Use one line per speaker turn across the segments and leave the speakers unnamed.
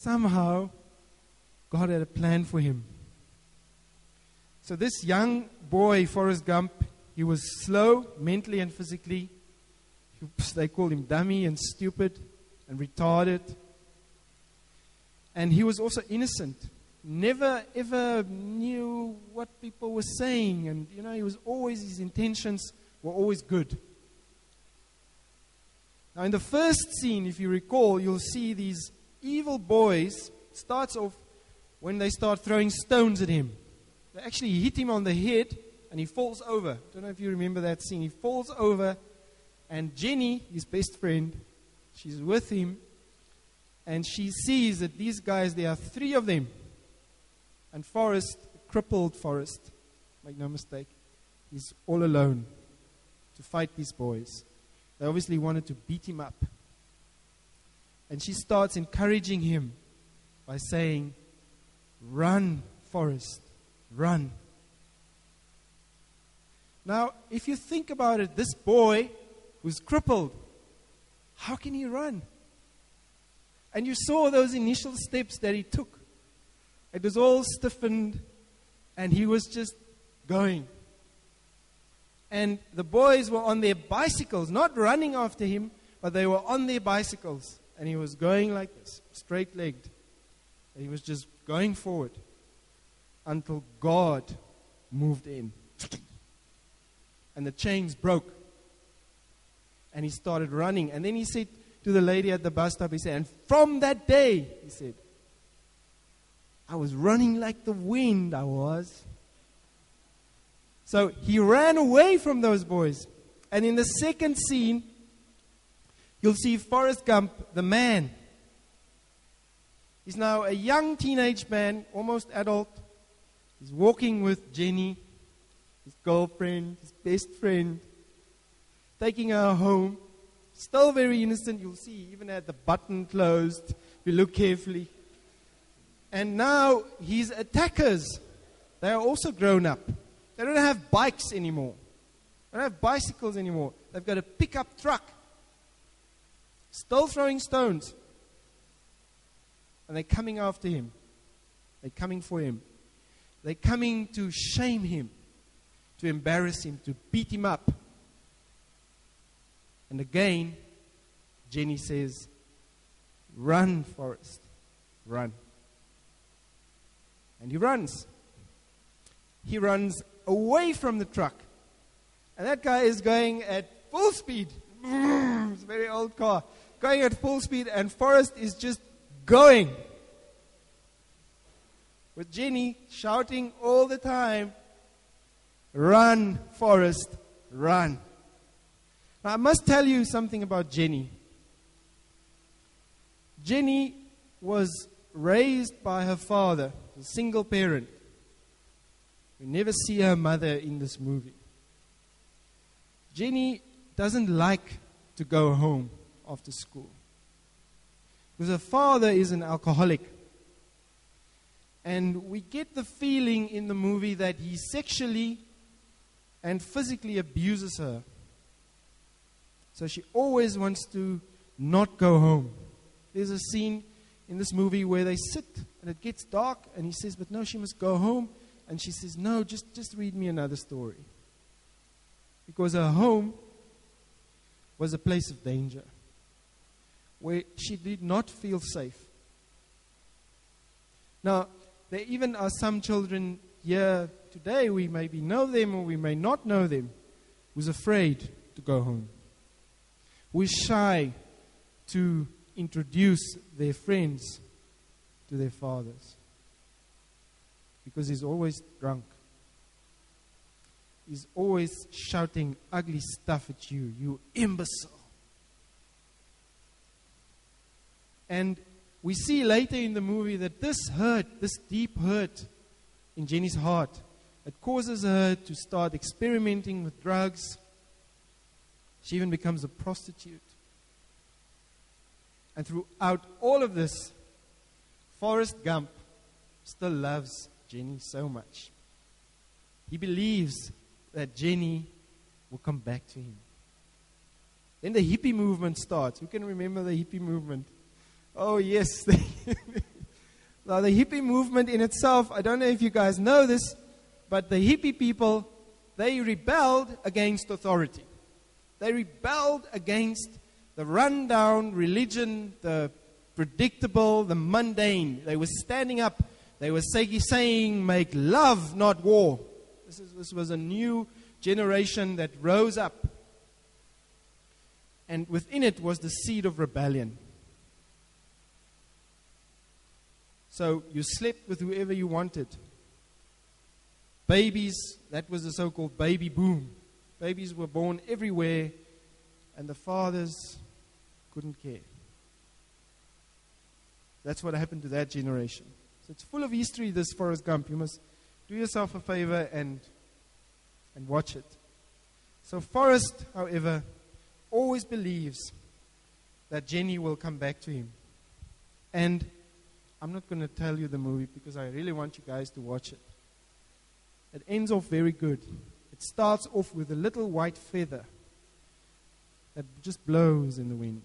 somehow God had a plan for him. So this young boy, Forrest Gump, he was slow mentally and physically. They called him dummy and stupid and retarded. And he was also innocent. Never ever knew what people were saying. And he was always, his intentions were always good. Now in the first scene, if you recall, you'll see these evil boys. Starts off when they start throwing stones at him. They actually hit him on the head and he falls over. Don't know if you remember that scene. He falls over and Jenny, his best friend, she's with him and she sees that these guys, there are 3 of them. And Forrest, crippled Forrest, make no mistake, he's all alone to fight these boys. They obviously wanted to beat him up. And she starts encouraging him by saying, "Run, Forrest, run." Now, if you think about it, this boy who's crippled, how can he run? And you saw those initial steps that he took. It was all stiffened, and he was just going. And the boys were on their bicycles, not running after him, but they were on their bicycles. And he was going like this, straight-legged. And he was just going forward until God moved in. And the chains broke. And he started running. And then he said to the lady at the bus stop, he said, and from that day, he said, I was running like the wind, I was. So he ran away from those boys. And in the second scene, you'll see Forrest Gump, the man. He's now a young teenage man, almost adult. He's walking with Jenny, his girlfriend, his best friend, taking her home. Still very innocent. You'll see, even had the button closed, if you look carefully. And now his attackers, they are also grown up. They don't have bikes anymore. They don't have bicycles anymore. They've got a pickup truck. Still throwing stones. And they're coming after him. They're coming for him. They're coming to shame him, to embarrass him, to beat him up. And again, Jenny says, run, Forrest, run. And he runs. He runs away from the truck. And that guy is going at full speed. It's a very old car. Going at full speed, and Forrest is just going. With Jenny shouting all the time, run, Forrest, run. Now, I must tell you something about Jenny. Jenny was raised by her father, a single parent. We never see her mother in this movie. Jenny doesn't like to go home after school, because her father is an alcoholic. And we get the feeling in the movie that he sexually and physically abuses her. So she always wants to not go home. There's a scene in this movie where they sit and it gets dark and he says, but no, she must go home. And she says, no, just read me another story. Because her home was a place of danger, where she did not feel safe. Now, there even are some children here today, we maybe know them or we may not know them, who's afraid to go home, who is shy to introduce their friends to their fathers, because he's always drunk. He's always shouting ugly stuff at you, you imbecile. And we see later in the movie that this hurt, this deep hurt in Jenny's heart, it causes her to start experimenting with drugs. She even becomes a prostitute. And throughout all of this, Forrest Gump still loves Jenny so much. He believes that Jenny will come back to him. Then the hippie movement starts. Who can remember the hippie movement? Oh, yes. Now, the hippie movement in itself, I don't know if you guys know this, but the hippie people, they rebelled against authority. They rebelled against the rundown religion, the predictable, the mundane. They were standing up. They were saying, make love, not war. This was a new generation that rose up. And within it was the seed of rebellion. So you slept with whoever you wanted. Babies, that was the so-called baby boom. Babies were born everywhere, and the fathers couldn't care. That's what happened to that generation. So it's full of history, this Forrest Gump. You must do yourself a favor and watch it. So Forrest, however, always believes that Jenny will come back to him. And I'm not going to tell you the movie because I really want you guys to watch it. It ends off very good. It starts off with a little white feather that just blows in the wind.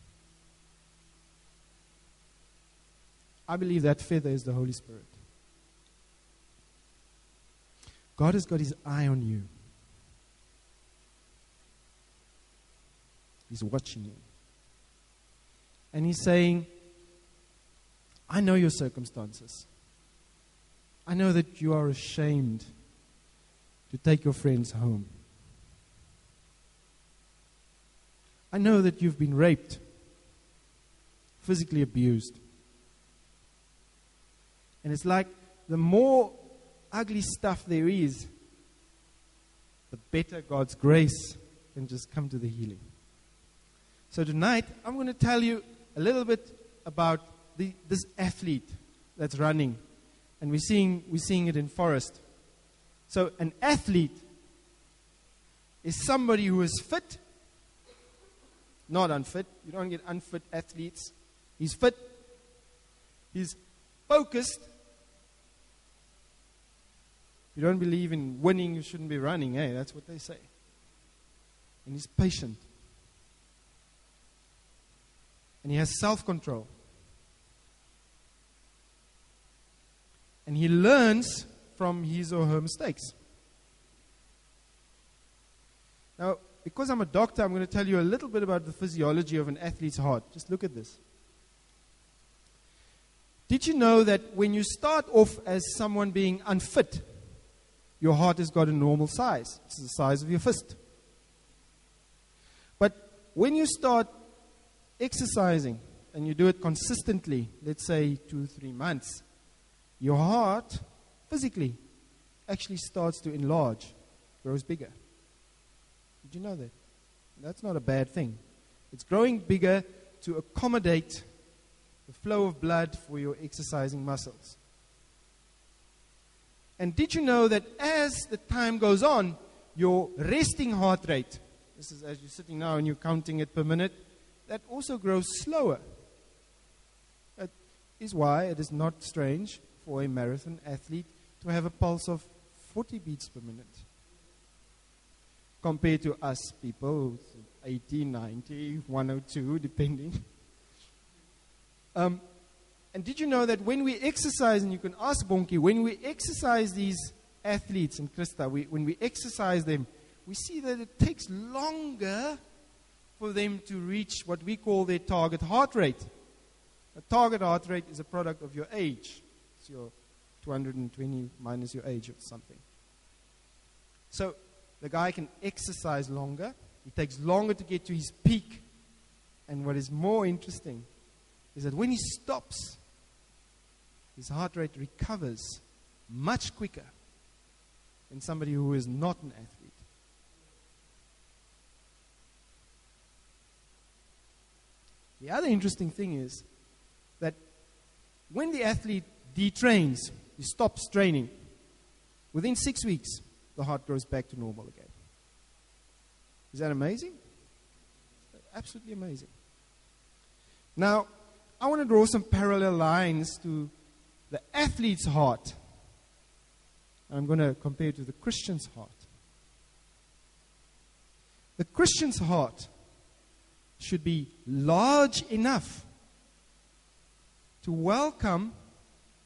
I believe that feather is the Holy Spirit. God has got his eye on you. He's watching you. And he's saying, I know your circumstances. I know that you are ashamed to take your friends home. I know that you've been raped, physically abused. And it's like the more ugly stuff there is, the better God's grace can just come to the healing. So tonight, I'm going to tell you a little bit about this athlete that's running. And we're seeing it in Forrest. So an athlete is somebody who is fit, not unfit. You don't get unfit athletes. He's fit. He's focused. If you don't believe in winning, you shouldn't be running. Hey, that's what they say. And he's patient. And he has self-control. And he learns from his or her mistakes. Now, because I'm a doctor, I'm going to tell you a little bit about the physiology of an athlete's heart. Just look at this. Did you know that when you start off as someone being unfit, your heart has got a normal size? It's the size of your fist. But when you start exercising, and you do it consistently, let's say 2-3 months, your heart, physically, actually starts to enlarge, grows bigger. Did you know that? That's not a bad thing. It's growing bigger to accommodate the flow of blood for your exercising muscles. And did you know that as the time goes on, your resting heart rate, this is as you're sitting now and you're counting it per minute, that also grows slower. That is why it is not strange for a marathon athlete to have a pulse of 40 beats per minute. Compared to us people, 80, 90, 102, depending. And did you know that when we exercise, and you can ask Bonki, when we exercise these athletes, and Krista, when we exercise them, we see that it takes longer for them to reach what we call their target heart rate. A target heart rate is a product of your age. It's your 220 minus your age or something. So the guy can exercise longer. It takes longer to get to his peak. And what is more interesting is that when he stops, his heart rate recovers much quicker than somebody who is not an athlete. The other interesting thing is that when the athlete detrains, he stops training, within 6 weeks, the heart goes back to normal again. Is that amazing? Absolutely amazing. Now, I want to draw some parallel lines to the athlete's heart. I'm going to compare it to the Christian's heart. The Christian's heart should be large enough to welcome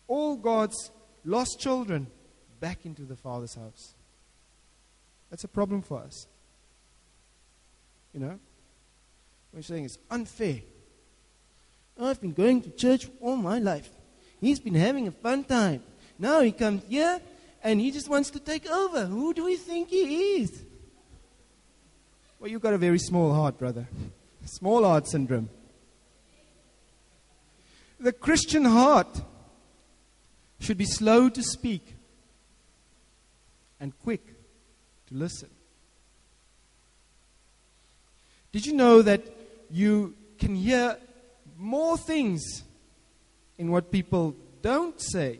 all God's lost children back into the Father's house. That's a problem for us. You know? We're saying it's unfair. I've been going to church all my life. He's been having a fun time. Now he comes here and he just wants to take over. Who do we think he is? Well, you've got a very small heart, brother. Small heart syndrome. The Christian heart should be slow to speak and quick to listen. Did you know that you can hear more things in what people don't say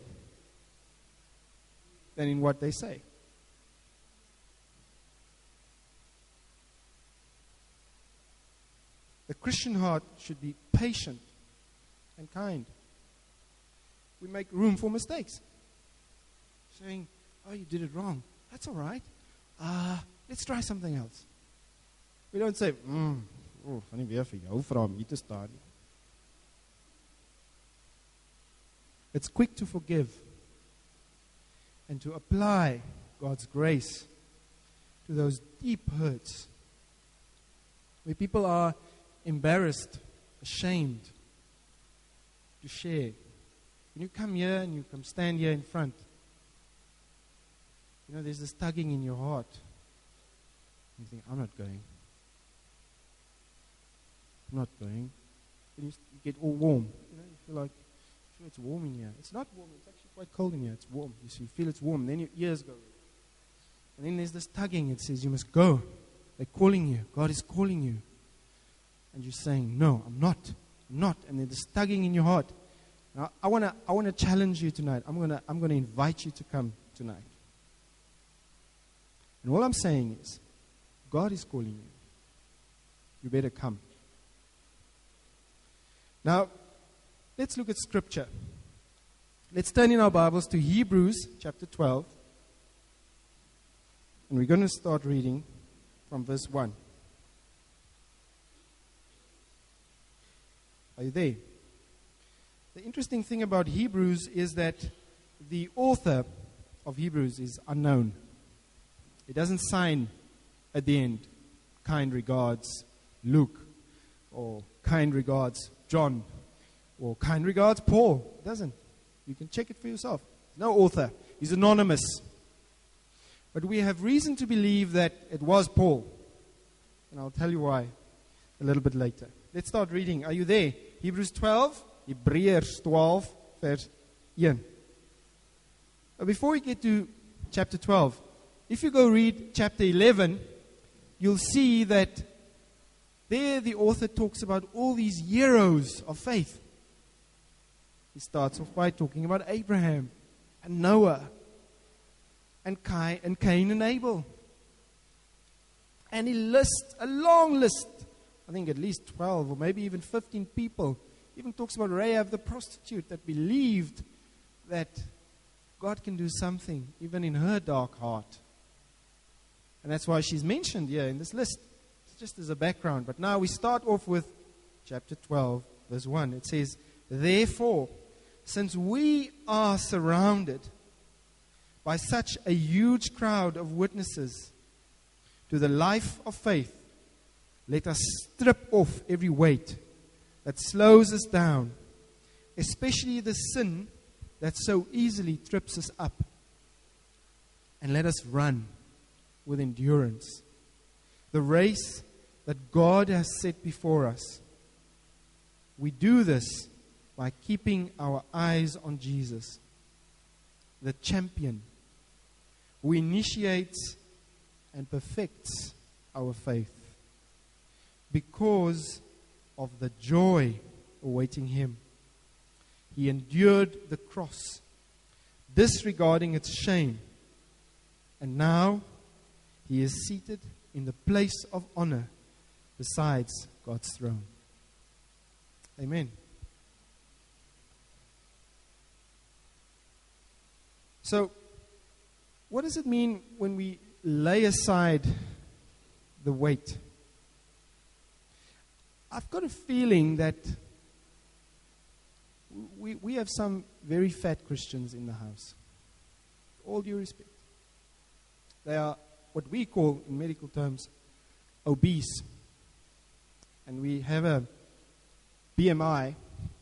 than in what they say? The Christian heart should be patient and kind. We make room for mistakes. Saying, oh, you did it wrong. That's all right. Let's try something else. We don't say, van nie weer vir jou vra om hier te staan nie. It's quick to forgive and to apply God's grace to those deep hurts where people are embarrassed, ashamed to share. When you come here and you come stand here in front, you know, there's this tugging in your heart. You think, I'm not going. I'm not going. And you get all warm. You know, you feel like, sure, it's warm in here. It's not warm. It's actually quite cold in here. It's warm. You see, you feel it's warm. And then your ears go. And then there's this tugging. It says, you must go. They're calling you. God is calling you. And you're saying, no, I'm not. I'm not. And there's this tugging in your heart. Now, I wanna challenge you tonight. I'm gonna invite you to come tonight. And all I'm saying is, God is calling you. You better come. Now, let's look at Scripture. Let's turn in our Bibles to Hebrews chapter 12. And we're going to start reading from verse 1. Are you there? The interesting thing about Hebrews is that the author of Hebrews is unknown. It doesn't sign at the end, kind regards Luke, or kind regards John, or kind regards Paul. It doesn't. You can check it for yourself. No author. He's anonymous. But we have reason to believe that it was Paul. And I'll tell you why a little bit later. Let's start reading. Are you there? Hebrews 12, Hebreërs 12, vers 1. Before we get to chapter 12, if you go read chapter 11, you'll see that there the author talks about all these heroes of faith. He starts off by talking about Abraham and Noah and Cain and Abel. And he lists a long list, I think at least 12 or maybe even 15 people. He even talks about Rahab the prostitute that believed that God can do something even in her dark heart. And that's why she's mentioned here in this list. It's just as a background. But now we start off with chapter 12, verse 1. It says, therefore, since we are surrounded by such a huge crowd of witnesses to the life of faith, let us strip off every weight that slows us down, especially the sin that so easily trips us up, and let us run with endurance the race that God has set before us. We do this by keeping our eyes on Jesus, the champion who initiates and perfects our faith, because of the joy awaiting him. He endured the cross, disregarding its shame, and now he is seated in the place of honor besides God's throne. Amen. So, what does it mean when we lay aside the weight? I've got a feeling that we have some very fat Christians in the house. All due respect. They are what we call, in medical terms, obese. And we have a BMI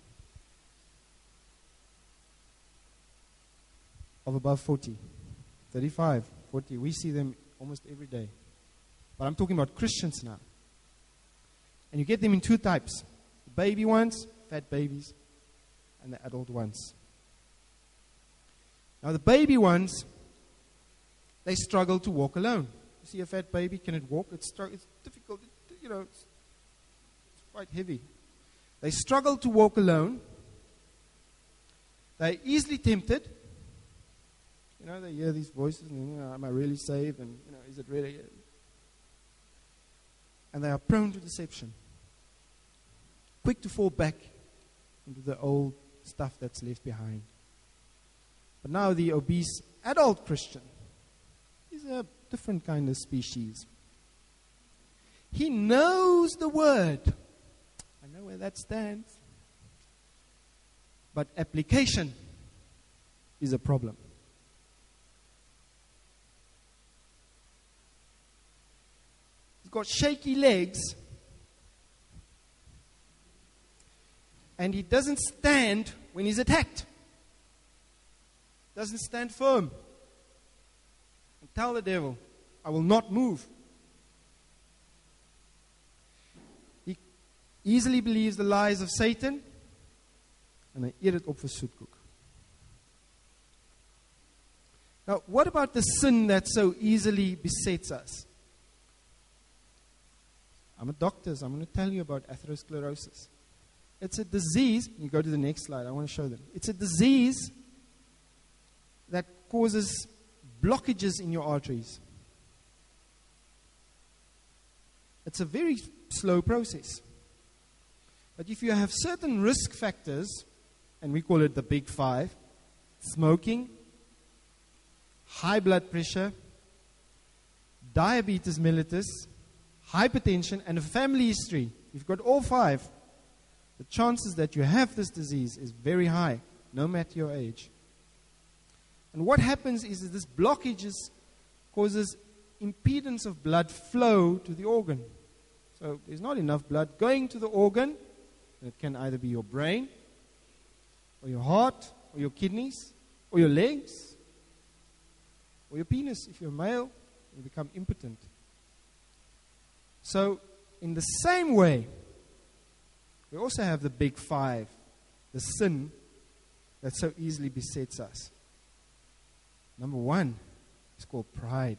of above 40, 35, 40. We see them almost every day. But I'm talking about Christians now. And you get them in two types. The baby ones, fat babies, and the adult ones. Now the baby ones, they struggle to walk alone. You see a fat baby, can it walk? It's difficult, it's quite heavy. They struggle to walk alone. They're easily tempted. They hear these voices and, am I really saved? And, is it really? And they are prone to deception. Quick to fall back into the old stuff that's left behind. But now the obese adult Christian is a different kind of species. He knows the word. I know where that stands. But application is a problem. He's got shaky legs. And he doesn't stand when he's attacked. Doesn't stand firm. And tell the devil, I will not move. He easily believes the lies of Satan. And hy eet dit op vir soetkoek. Now, what about the sin that so easily besets us? I'm a doctor, so I'm going to tell you about atherosclerosis. It's a disease. You go to the next slide. I want to show them. It's a disease that causes blockages in your arteries. It's a very slow process. But if you have certain risk factors, and we call it the big five: smoking, high blood pressure, diabetes mellitus, hypertension, and a family history. You've got all five. The chances that you have this disease is very high, no matter your age. And what happens is that this blockage causes impedance of blood flow to the organ. So there's not enough blood going to the organ. And it can either be your brain, or your heart, or your kidneys, or your legs, or your penis. If you're male, you become impotent. So in the same way, we also have the big five, the sin that so easily besets us. Number one is called pride.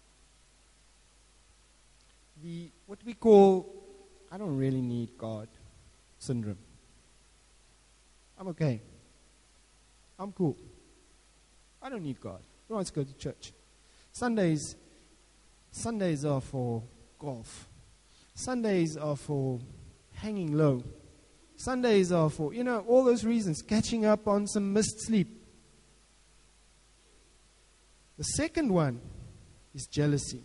What we call, I don't really need God syndrome. I'm okay. I'm cool. I don't need God. Who wants to go to church? Sundays are for golf. Sundays are for hanging low. Sundays are for, all those reasons, catching up on some missed sleep. The second one is jealousy.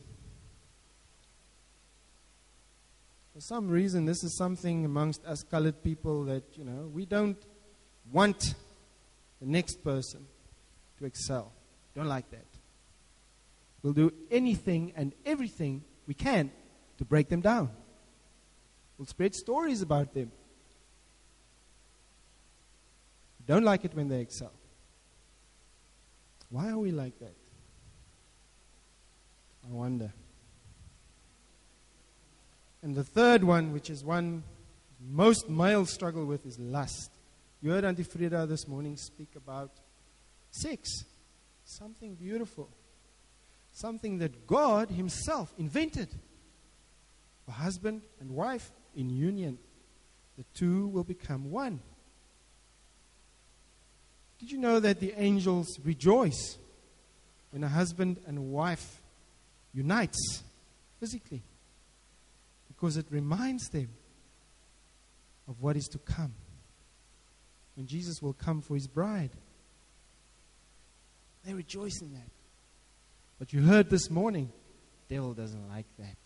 For some reason, this is something amongst us colored people that, we don't want the next person to excel. Don't like that. We'll do anything and everything we can to break them down. We'll spread stories about them. Don't like it when they excel. Why are we like that? I wonder. And the third one, which is one most males struggle with, is lust. You heard Auntie Frida this morning speak about sex. Something beautiful. Something that God Himself invented. A husband and wife in union. The two will become one. Did you know that the angels rejoice when a husband and wife unites physically? Because it reminds them of what is to come. When Jesus will come for His bride. They rejoice in that. But you heard this morning, the devil doesn't like that.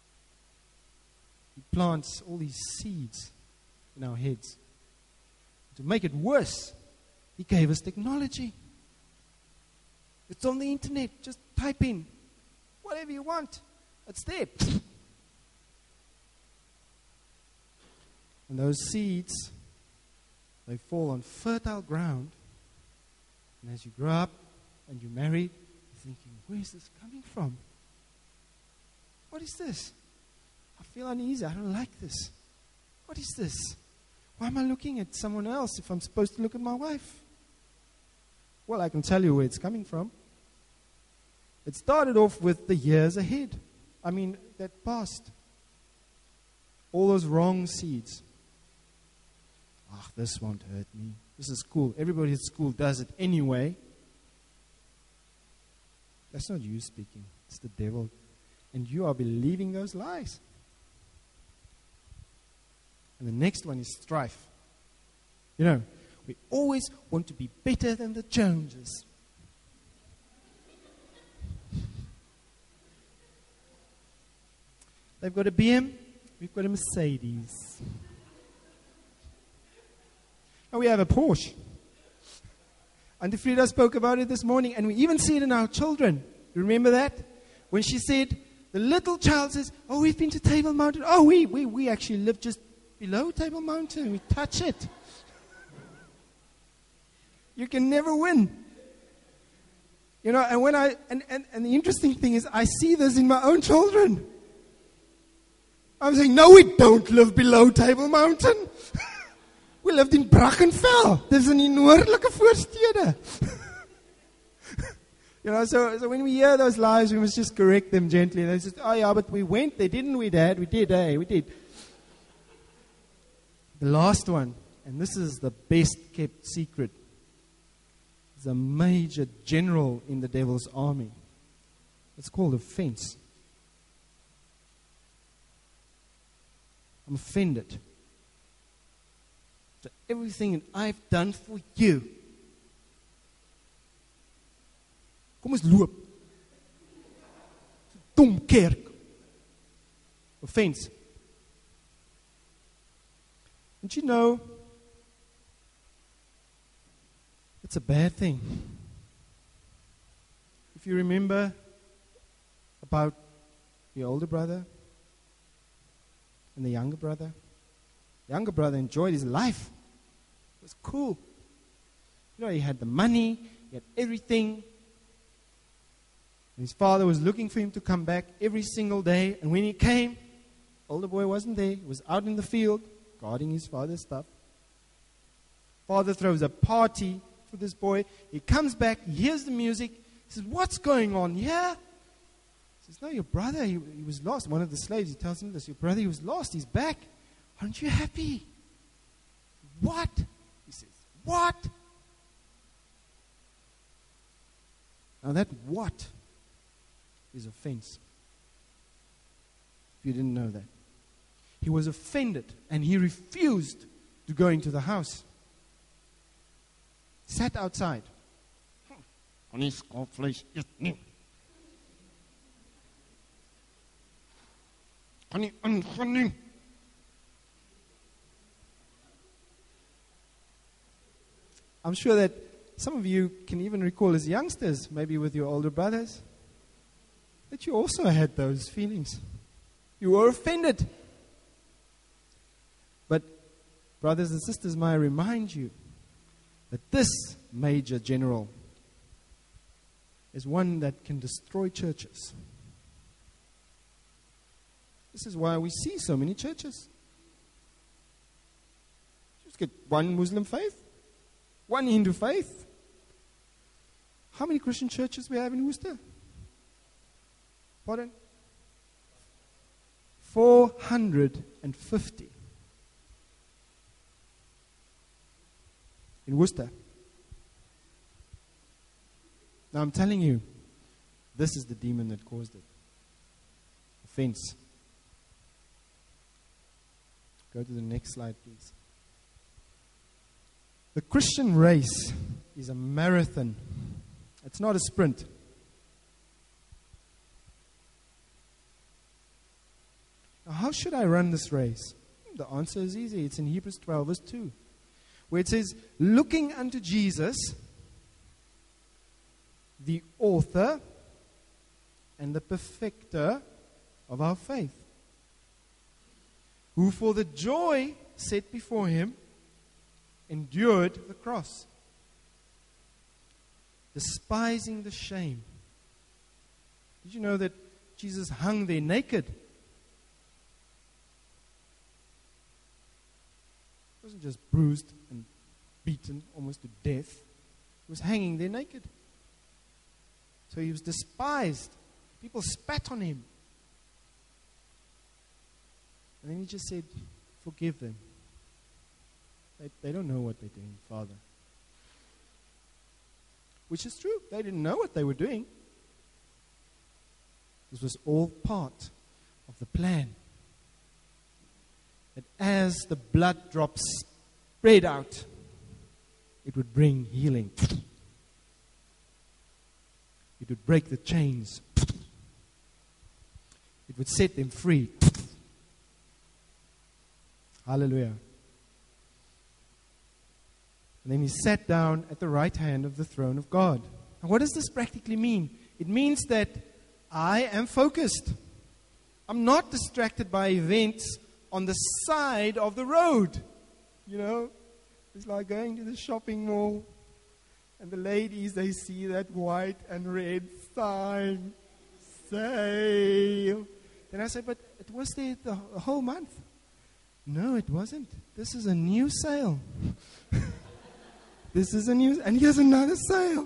He plants all these seeds in our heads to make it worse, He gave us technology. It's on the internet. Just type in whatever you want. It's there. And those seeds, they fall on fertile ground. And as you grow up and you're married, you're thinking, where's this coming from? What is this? I feel uneasy. I don't like this. What is this? Why am I looking at someone else if I'm supposed to look at my wife? Well, I can tell you where it's coming from. It started off with the years ahead. That passed. All those wrong seeds. This won't hurt me. This is cool. Everybody at school does it anyway. That's not you speaking. It's the devil. And you are believing those lies. And the next one is strife. We always want to be better than the Joneses. They've got a BM, we've got a Mercedes. And we have a Porsche. Auntie Frida spoke about it this morning, and we even see it in our children. You remember that? When she said, the little child says, we've been to Table Mountain. We actually live just below Table Mountain. We touch it. You can never win. And when and the interesting thing is, I see this in my own children. I'm saying, no, we don't live below Table Mountain. We lived in Brackenfell. Dis in die noordelike voorstede. So when we hear those lies, we must just correct them gently. They say, but we went there, didn't we, Dad? We did, we did. The last one, and this is the best kept secret, is a major general in the devil's army. It's called offense. I'm offended. So everything that I've done for you. Kom ons loop. Dom kerk. Offense. And it's a bad thing. If you remember about your older brother and the younger brother. The younger brother enjoyed his life. It was cool. He had the money, he had everything. And his father was looking for him to come back every single day. And when he came, older boy wasn't there. He was out in the field guarding his father's stuff. Father throws a party for this boy. He comes back, he hears the music. He says, what's going on here? He says, no, your brother, he was lost. One of the slaves, he tells him this, your brother, he was lost. He's back. Aren't you happy? What? He says, what? Now that what is offense. If you didn't know that. He was offended and he refused to go into the house. Sat outside. I'm sure that some of you can even recall as youngsters, maybe with your older brothers, that you also had those feelings. You were offended. But, brothers and sisters, may I remind you that this major general is one that can destroy churches. This is why we see so many churches. Just get one Muslim faith, one Hindu faith. How many Christian churches we have in Worcester? Pardon? 450. In Worcester. Now I'm telling you, this is the demon that caused it. Offense. Go to the next slide, please. The Christian race is a marathon. It's not a sprint. Now, how should I run this race? The answer is easy. It's in Hebrews 12, verse 2. where it says, looking unto Jesus, the author and the perfecter of our faith, who for the joy set before him endured the cross, despising the shame. Did you know that Jesus hung there naked? He wasn't just bruised and beaten almost to death. He was hanging there naked. So he was despised. People spat on him. And then he just said, forgive them. They don't know what they're doing, Father. Which is true. They didn't know what they were doing. This was all part of the plan. That as the blood drops spread out, it would bring healing. It would break the chains. It would set them free. Hallelujah. And then he sat down at the right hand of the throne of God. Now, what does this practically mean? It means that I am focused. I'm not distracted by events on the side of the road. You know, it's like going to the shopping mall and the ladies, they see that white and red sign, sale. Then I say, but it was there the whole month. No, it wasn't. This is a new sale. This is a new, and here's another sale.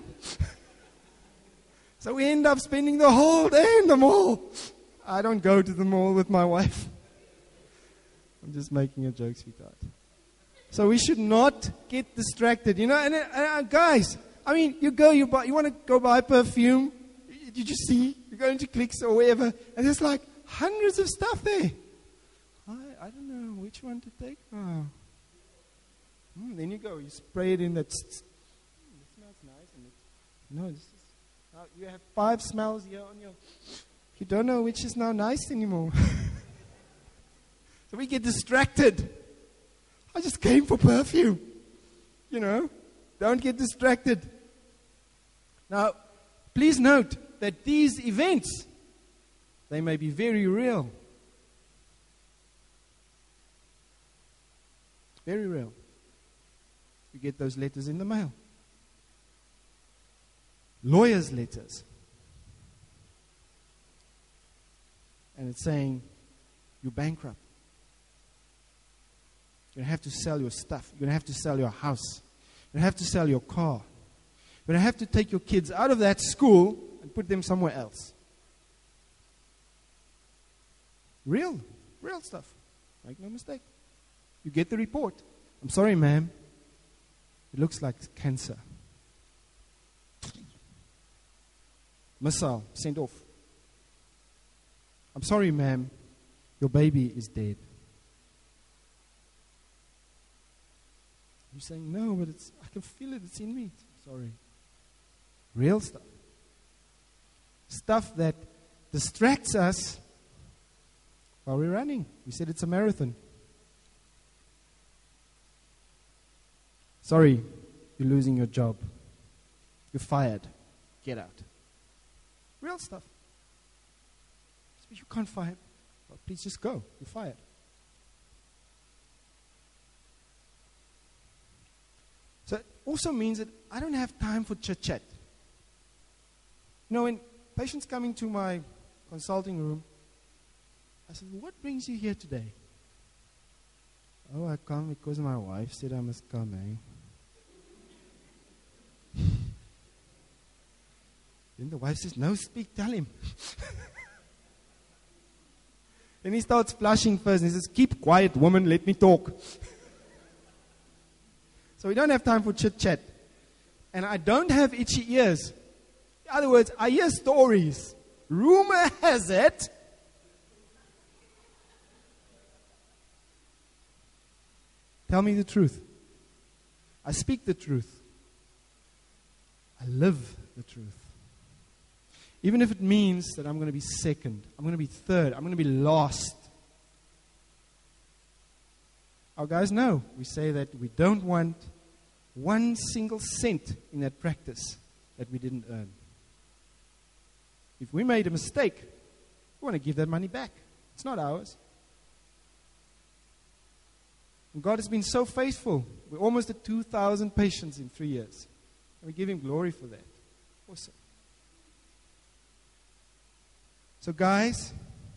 So we end up spending the whole day in the mall. I don't go to the mall with my wife. I'm just making a joke, sweetheart. So we should not get distracted, you know. And guys, I mean, you want to go buy perfume. Did you see? You go into Clicks or wherever, and there's like hundreds of stuff there. I don't know which one to take. Oh. Then you go, you spray it in that. It smells nice. You have 5 smells here on your. You don't know which is now nice anymore. So we get distracted. I just came for perfume. You know, don't get distracted. Now, please note that these events, they may be very real. Very real. You get those letters in the mail. Lawyers' letters. And it's saying, you're bankrupt. You're going to have to sell your stuff. You're going to have to sell your house. You're going to have to sell your car. You're going to have to take your kids out of that school and put them somewhere else. Real stuff. Make no mistake. You get the report. I'm sorry, ma'am. It looks like cancer. Missile sent off. I'm sorry, ma'am. Your baby is dead. You're saying, no, but I can feel it. It's in me. Sorry. Real stuff. Stuff that distracts us while we're running. We said it's a marathon. Sorry, you're losing your job. You're fired. Get out. Real stuff. You can't fire. Well, please just go. You're fired. So it also means that I don't have time for chit-chat. You know, when patients come into my consulting room, I said, what brings you here today? Oh, I come because my wife said I must come, eh? Then the wife says, no, tell him. Then he starts flushing first and he says, keep quiet, woman, let me talk. So we don't have time for chit-chat. And I don't have itchy ears. In other words, I hear stories. Rumor has it. Tell me the truth. I speak the truth. I live the truth. Even if it means that I'm going to be second, I'm going to be third, I'm going to be last. Our guys know. We say that we don't want one single cent in that practice that we didn't earn. If we made a mistake, we want to give that money back. It's not ours. And God has been so faithful. We're almost at 2,000 patients in 3 years. And we give Him glory for that. Awesome. So guys,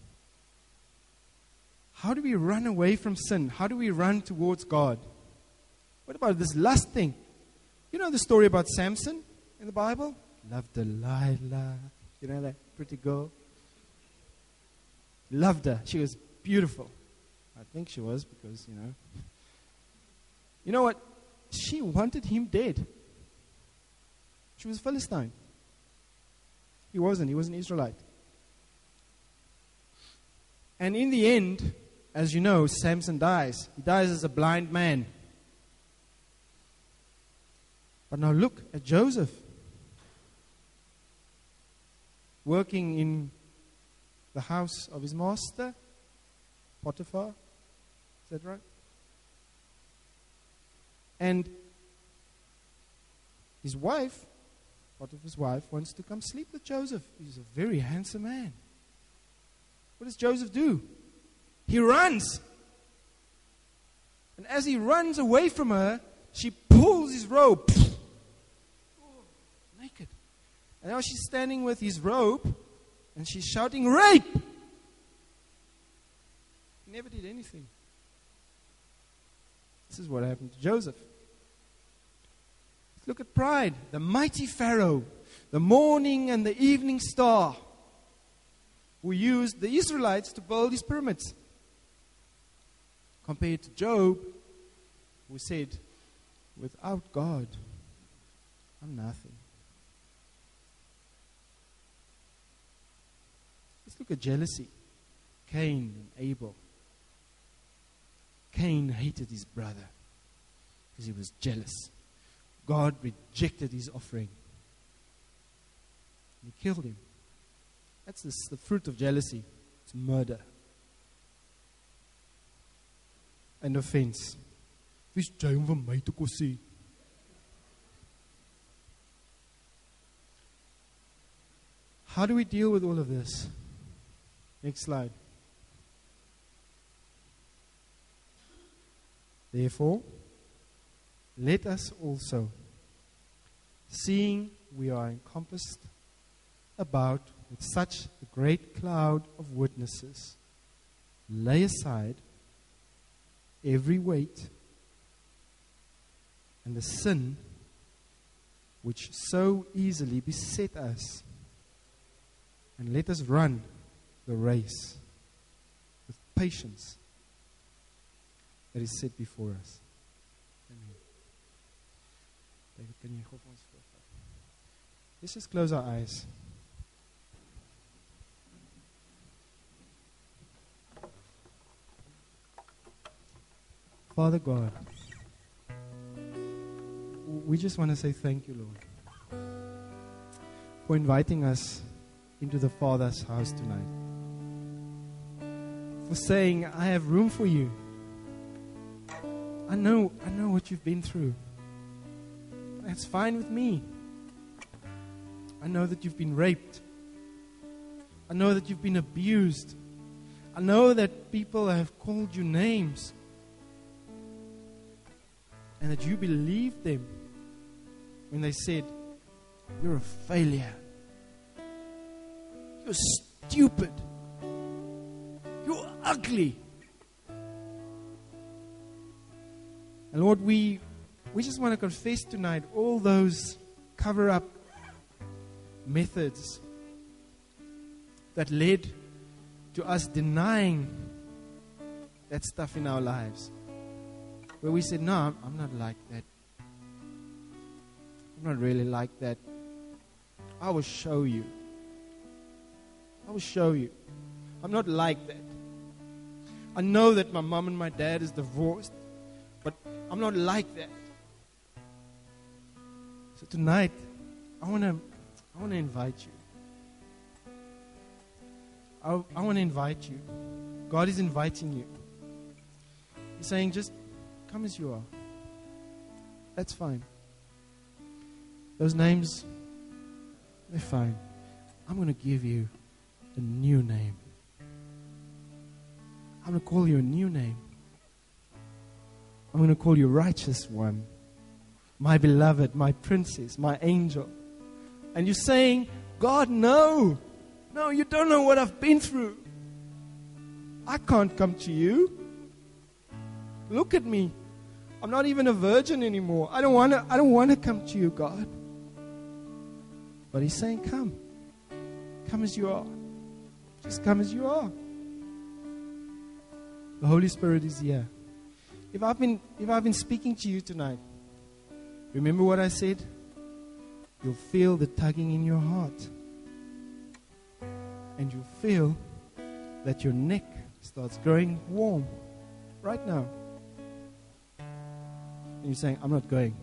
how do we run away from sin? How do we run towards God? What about this lust thing? You know the story about Samson in the Bible? Loved Delilah. You know that pretty girl? Loved her. She was beautiful. I think she was because, You know what? She wanted him dead. She was a Philistine. He wasn't. He was an Israelite. And in the end, as you know, Samson dies. He dies as a blind man. But now look at Joseph. Working in the house of his master, Potiphar. Is that right? And his wife, Potiphar's wife, wants to come sleep with Joseph. He's a very handsome man. What does Joseph do? He runs. And as he runs away from her, she pulls his robe. Naked. And now she's standing with his robe and she's shouting, "Rape!" He never did anything. This is what happened to Joseph. Look at pride. The mighty Pharaoh, the morning and the evening star, who used the Israelites to build his pyramids. Compared to Job, who said, "Without God, I'm nothing." Let's look at jealousy. Cain and Abel. Cain hated his brother because he was jealous. God rejected his offering. He killed him. That's the fruit of jealousy. It's murder. And offense. Wie's jy om van my te kom sê? How do we deal with all of this? Next slide. Therefore, let us also, seeing we are encompassed about with such a great cloud of witnesses, lay aside every weight and the sin which so easily beset us, and let us run the race with patience that is set before us. Amen. David, kan jy gou vir ons voorvat? Let's just close our eyes. Father God, we just want to say thank you, Lord, for inviting us into the Father's house tonight. For saying, I have room for you. I know what you've been through. That's fine with me. I know that you've been raped. I know that you've been abused. I know that people have called you names. And that you believed them when they said, "You're a failure. You're stupid. You're ugly." And Lord, we just want to confess tonight all those cover-up methods that led to us denying that stuff in our lives. Where we said, "No, I'm not like that. I'm not really like that. I will show you. I will show you. I'm not like that. I know that my mom and my dad is divorced, but I'm not like that." So tonight, I want to invite you. I want to invite you. God is inviting you. He's saying, just come as you are. That's fine. Those names, they're fine. I'm going to give you a new name. I'm going to call you a new name. I'm going to call you Righteous One, my beloved, my princess, my angel. And you're saying, God, no. No, you don't know what I've been through. I can't come to you. Look at me. I'm not even a virgin anymore. I don't want to come to you, God. But He's saying, come. Come as you are. Just come as you are. The Holy Spirit is here. If I've been speaking to you tonight, remember what I said? You'll feel the tugging in your heart. And you'll feel that your neck starts growing warm right now. And you're saying, I'm not going.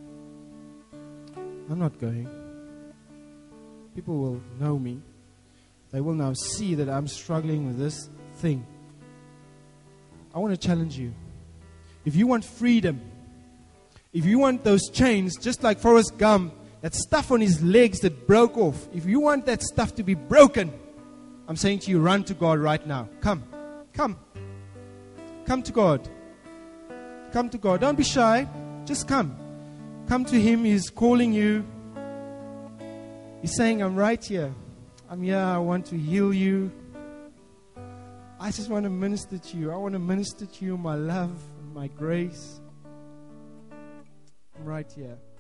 I'm not going. People will know me. They will now see that I'm struggling with this thing. I want to challenge you. If you want freedom, if you want those chains, just like Forrest Gump, that stuff on his legs that broke off, if you want that stuff to be broken, I'm saying to you, run to God right now. Come. Come. Come to God. Come to God. Don't be shy. Just come. Come to Him. He's calling you. He's saying, I'm right here. I'm here. I want to heal you. I just want to minister to you. I want to minister to you my love and my grace. I'm right here.